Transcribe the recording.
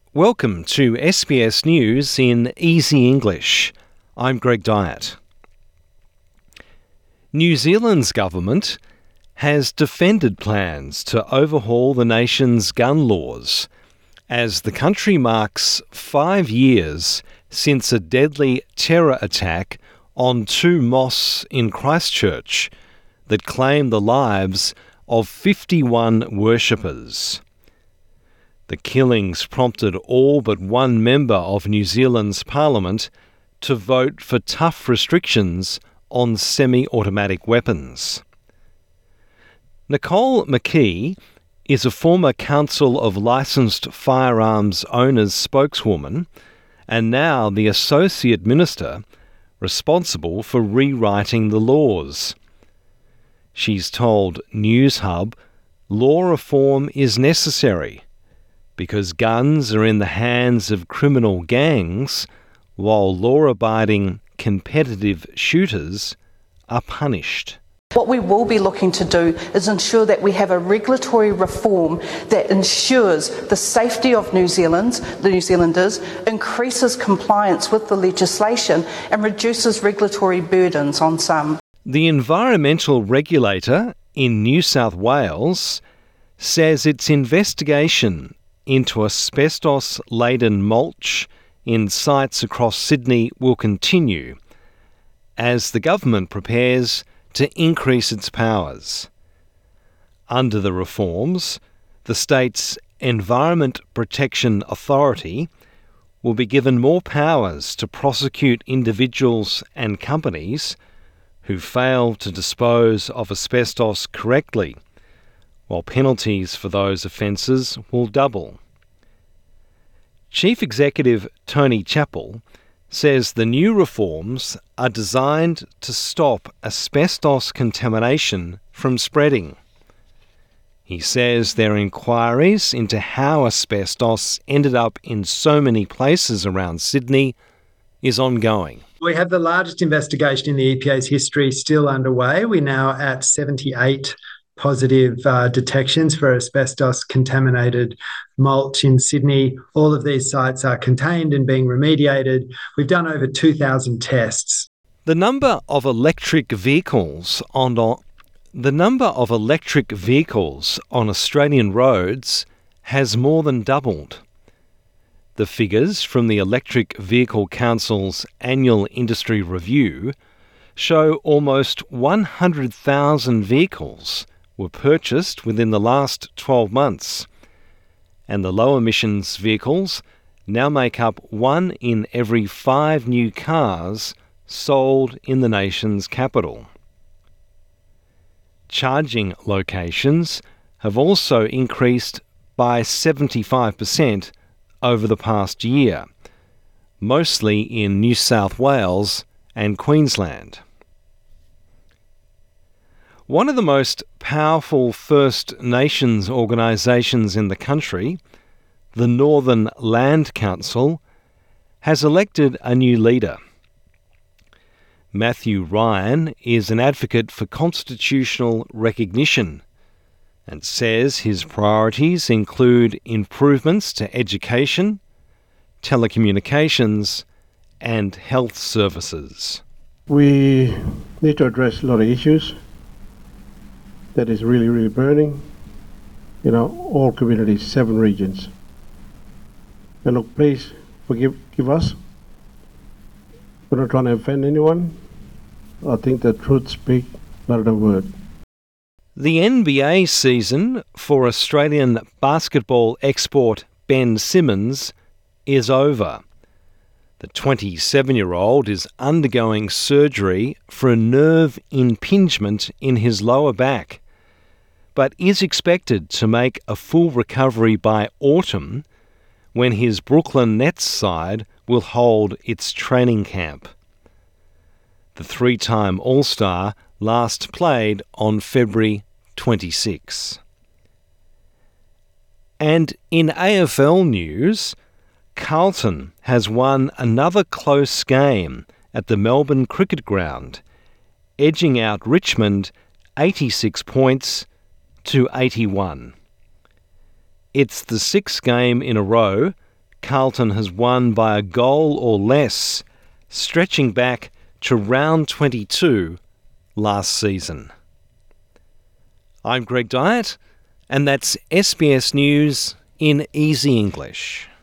Welcome to SBS News in Easy English. I'm Greg Dyatt. New Zealand's government has defended plans to overhaul the nation's gun laws as the country marks 5 years since a deadly terror attack on two mosques in Christchurch that claimed the lives of 51 worshippers. The killings prompted all but one member of New Zealand's parliament to vote for tough restrictions on semi-automatic weapons. Nicole McKee is a former Council of Licensed Firearms Owners spokeswoman and now the Associate Minister responsible for rewriting the laws. She's told Newshub law reform is necessary because guns are in the hands of criminal gangs while law-abiding competitive shooters are punished. What we will be looking to do is ensure that we have a regulatory reform that ensures the safety of the New Zealanders, increases compliance with the legislation and reduces regulatory burdens on some. The environmental regulator in New South Wales says its investigation into asbestos-laden mulch in sites across Sydney will continue as the government prepares to increase its powers. Under the reforms, the state's Environment Protection Authority will be given more powers to prosecute individuals and companies who fail to dispose of asbestos correctly, while penalties for those offences will double. Chief Executive Tony Chappell says the new reforms are designed to stop asbestos contamination from spreading. He says their inquiries into how asbestos ended up in so many places around Sydney is ongoing. We have the largest investigation in the EPA's history still underway. We're now at 78 positive detections for asbestos-contaminated mulch in Sydney. All of these sites are contained and being remediated. We've done over 2,000 tests. The number of electric vehicles on Australian roads has more than doubled. The figures from the Electric Vehicle Council's annual industry review show almost 100,000 vehicles were purchased within the last 12 months, and the low-emissions vehicles now make up 1 in every 5 new cars sold in the nation's capital. Charging locations have also increased by 75% over the past year, mostly in New South Wales and Queensland. One of the most powerful First Nations organisations in the country, the Northern Land Council, has elected a new leader. Matthew Ryan is an advocate for constitutional recognition and says his priorities include improvements to education, telecommunications and health services. We need to address a lot of issues that is really burning, all communities, 7 regions. And look, please forgive us. We're not trying to offend anyone. I think the truth speaks louder than words. The NBA season for Australian basketball export Ben Simmons is over. The 27-year-old is undergoing surgery for a nerve impingement in his lower back, but is expected to make a full recovery by autumn when his Brooklyn Nets side will hold its training camp. The 3-time All-Star last played on February 26. And in AFL news, Carlton has won another close game at the Melbourne Cricket Ground, edging out Richmond 86 points to 81. It's the 6th game in a row Carlton has won by a goal or less, stretching back to round 22 last season. I'm Greg Dyett, and that's SBS News in easy English.